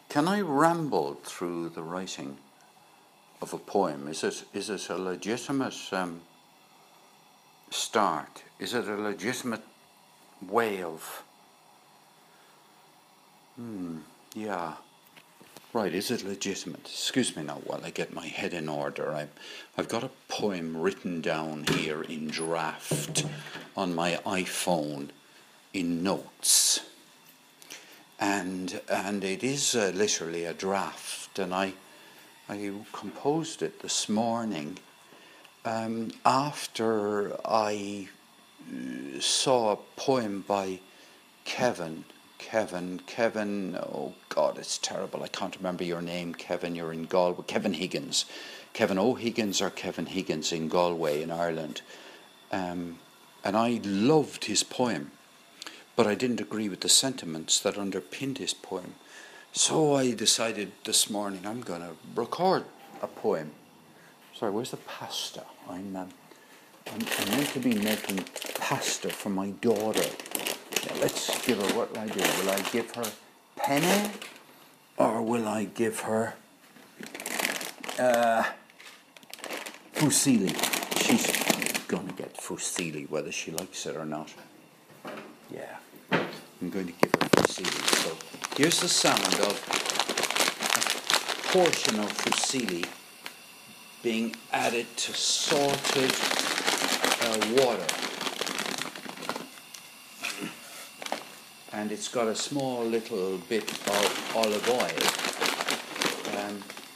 Can I ramble through the writing of a poem? Is it a legitimate start? Is it a legitimate way of... yeah. Right, is it legitimate? Excuse me now while I get my head in order. I've got a poem written down here in draft on my iPhone in notes. And it is literally a draft, and I composed it this morning after I saw a poem by Kevin, oh God, it's terrible. I can't remember your name, Kevin. You're in Galway. Kevin Higgins. Kevin O'Higgins or Kevin Higgins in Galway in Ireland. And I loved his poem, but I didn't agree with the sentiments that underpinned his poem. So I decided this morning I'm going to record a poem. Sorry, where's the pasta? I'm meant to be making pasta for my daughter. Let's give her, what will I do? Will I give her penne? Or will I give her fusilli? She's going to get fusilli whether she likes it or not. Yeah, I'm going to give her fusilli. So here's the sound of a portion of fusilli being added to salted water. And it's got a small little bit of olive oil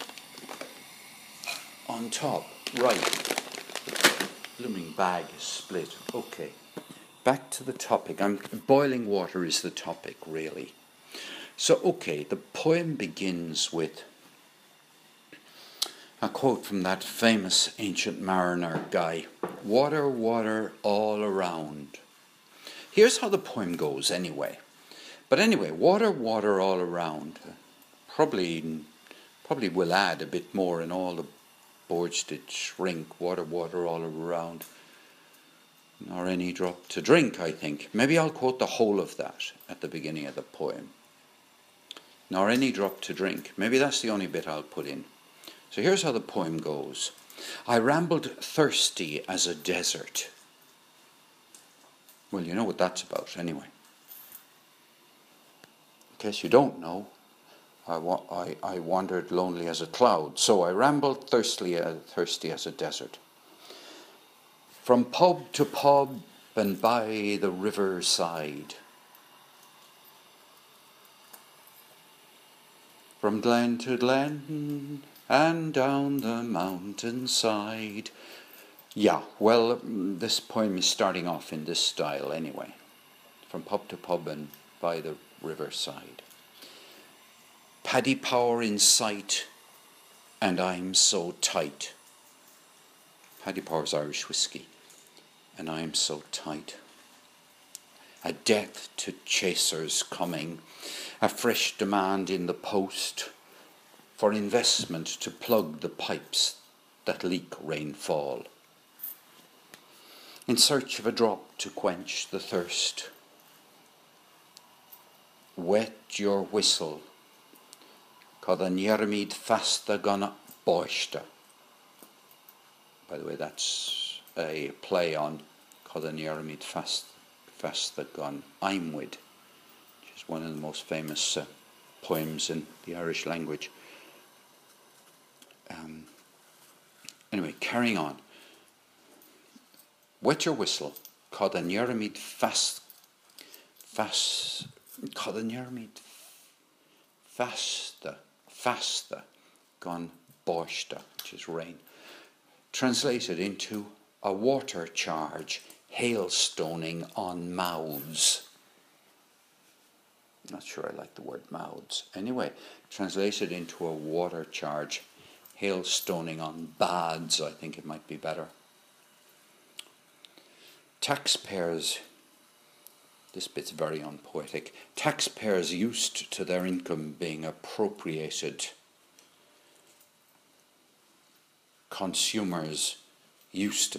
on top. Right. Blooming bag is split. Okay. Back to the topic. Boiling water is the topic, really. So, okay, the poem begins with a quote from that famous ancient mariner guy. Water, water all around. Here's how the poem goes anyway. But anyway, water, water all around. Probably will add a bit more in all the boards that shrink. Water, water all around. Nor any drop to drink, I think. Maybe I'll quote the whole of that at the beginning of the poem. Nor any drop to drink. Maybe that's the only bit I'll put in. So here's how the poem goes. I rambled thirsty as a desert. Well, you know what that's about anyway. In case you don't know, I wandered lonely as a cloud. So I rambled thirsty as a desert. From pub to pub and by the riverside. From glen to glen and down the mountainside. Yeah, well, this poem is starting off in this style anyway. From pub to pub and by the riverside. Paddy Power in sight, and I'm so tight. Paddy Power's Irish whiskey, and I'm so tight. A death to chasers coming, a fresh demand in the post for investment to plug the pipes that leak rainfall. In search of a drop to quench the thirst. Wet your whistle, cad an Jeremid fasta gonna boista. By the way, that's a play on cad an Jeremid fasta gan Imwid, which is one of the most famous poems in the Irish language. Anyway, carrying on. Wet your whistle, cad an Jeremid fasta gan boista, which is rain. Translated into a water charge, hailstoning on mouths. Not sure I like the word mouths. Anyway, translated into a water charge, hailstoning on bads, I think it might be better. Taxpayers, this bit's very unpoetic. Taxpayers used to their income being appropriated. Consumers used to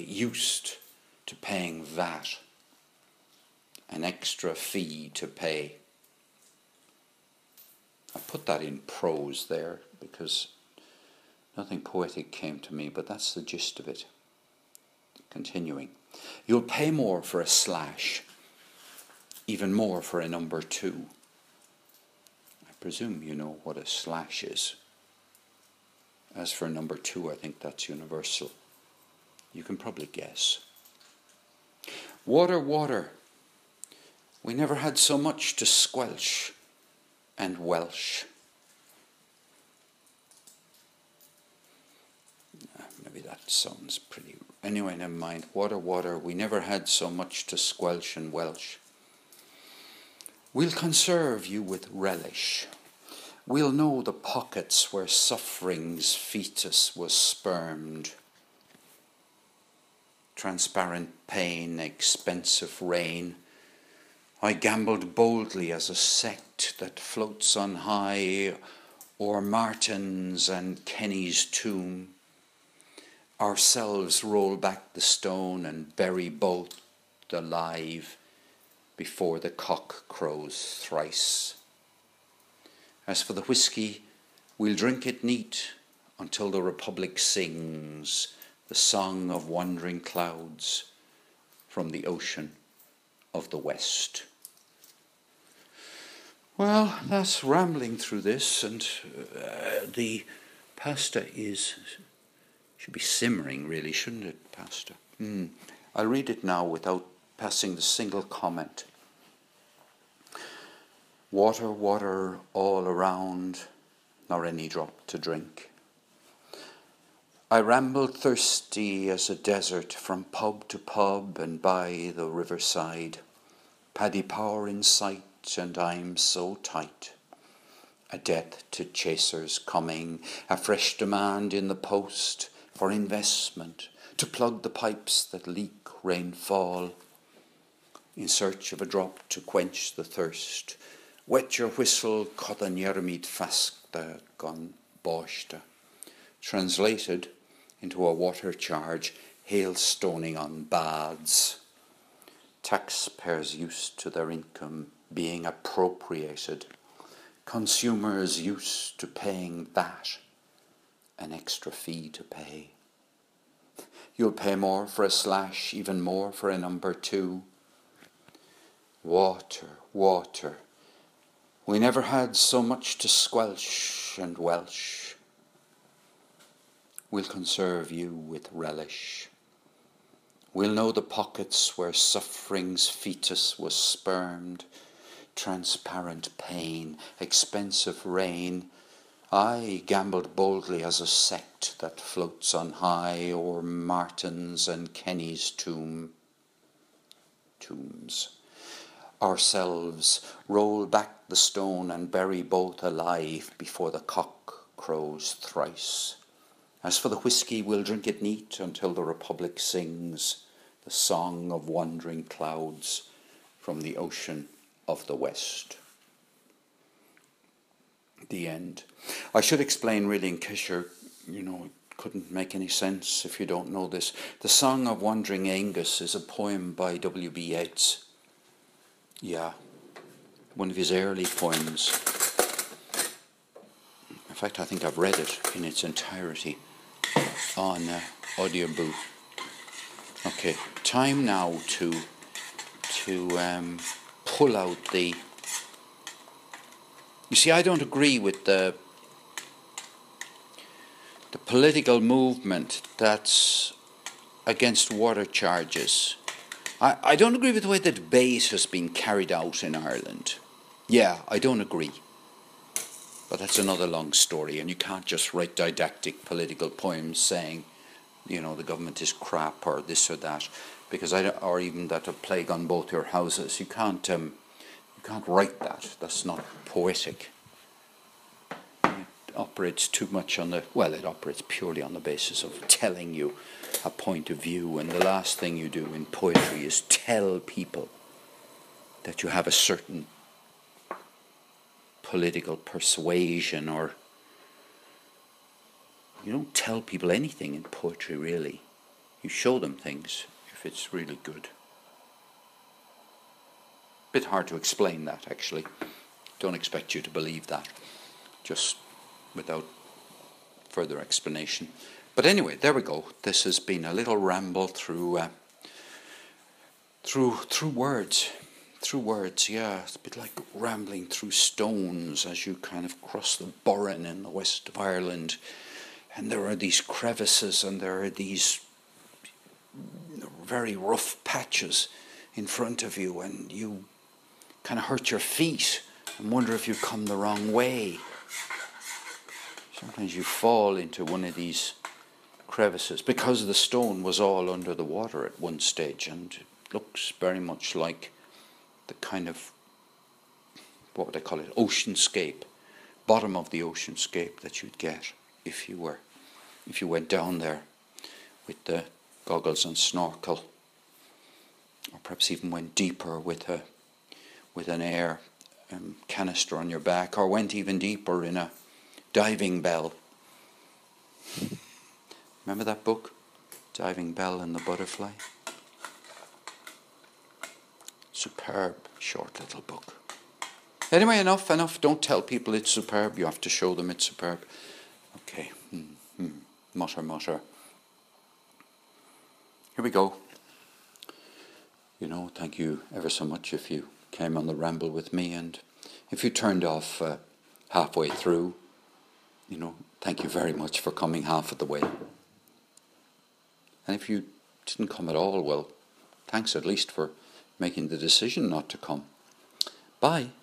paying VAT, an extra fee to pay. A put that in prose there because nothing poetic came to me, but that's the gist of it. Continuing. You'll pay more for a slash, even more for a number 2. I presume you know what a slash is. As for number 2, I think that's universal. You can probably guess. Water, water. We never had so much to squelch and Welsh. Maybe that sounds pretty... Anyway, never mind. Water, water. We never had so much to squelch and Welsh. We'll conserve you with relish. We'll know the pockets where suffering's fetus was spermed. Transparent pain, expensive rain. I gambled boldly as a sect that floats on high o'er Martin's and Kenny's tomb. Ourselves roll back the stone and bury both alive before the cock crows thrice. As for the whiskey, we'll drink it neat until the Republic sings the song of wandering clouds from the ocean of the West. Well, that's rambling through this, and the pasta should be simmering, really, shouldn't it, pasta? I'll read it now without passing the single comment. Water, water all around, nor any drop to drink. I rambled thirsty as a desert from pub to pub and by the riverside. Paddy Power in sight, and I'm so tight. A death to chasers coming, a fresh demand in the post for investment, to plug the pipes that leak rainfall. In search of a drop to quench the thirst, wet your whistle, codan yermid faskta gon boshta. Translated into a water charge, hailstoning on baths. Taxpayers used to their income being appropriated. Consumers used to paying that, an extra fee to pay. You'll pay more for a slash, even more for a number 2. Water, water. We never had so much to squelch and Welsh. We'll conserve you with relish. We'll know the pockets where suffering's fetus was spermed. Transparent pain, expensive rain. I gambled boldly as a sect that floats on high o'er Martin's and Kenny's tombs. Ourselves roll back the stone and bury both alive before the cock crows thrice. As for the whiskey, we'll drink it neat until the Republic sings the song of wandering clouds from the ocean of the West. The end. I should explain really in case it couldn't make any sense if you don't know this. The Song of Wandering Aengus is a poem by W.B. Yeats. Yeah, one of his early poems. In fact, I think I've read it in its entirety on audiobook. Okay, time now to pull out the... You see, I don't agree with the political movement that's against water charges. I don't agree with the way the debate has been carried out in Ireland. Yeah, I don't agree. But that's another long story, and you can't just write didactic political poems saying, the government is crap or this or that, or even that a plague on both your houses. You can't write that. That's not poetic. It operates too much it operates purely on the basis of telling you a point of view, and the last thing you do in poetry is tell people that you have a certain political persuasion, or you don't tell people anything in poetry, really. You show them things if it's really good. Bit hard to explain that, actually. Don't expect you to believe that. just without further explanation. But anyway, there we go. This has been a little ramble through words. Through words, yeah. It's a bit like rambling through stones as you kind of cross the Burren in the west of Ireland. And there are these crevices and there are these very rough patches in front of you, and you kind of hurt your feet and wonder if you've come the wrong way. Sometimes you fall into one of these crevices because the stone was all under the water at one stage, and it looks very much like the kind of, what would I call it, oceanscape, bottom of the oceanscape that you'd get if you went down there with the goggles and snorkel, or perhaps even went deeper with an air canister on your back, or went even deeper in a diving bell. Remember that book, Diving Bell and the Butterfly? Superb, short little book. Anyway, enough. Don't tell people it's superb. You have to show them it's superb. Okay. Mutter. Here we go. Thank you ever so much if you came on the ramble with me, and if you turned off halfway through, thank you very much for coming half of the way. And if you didn't come at all, well, thanks at least for making the decision not to come. Bye.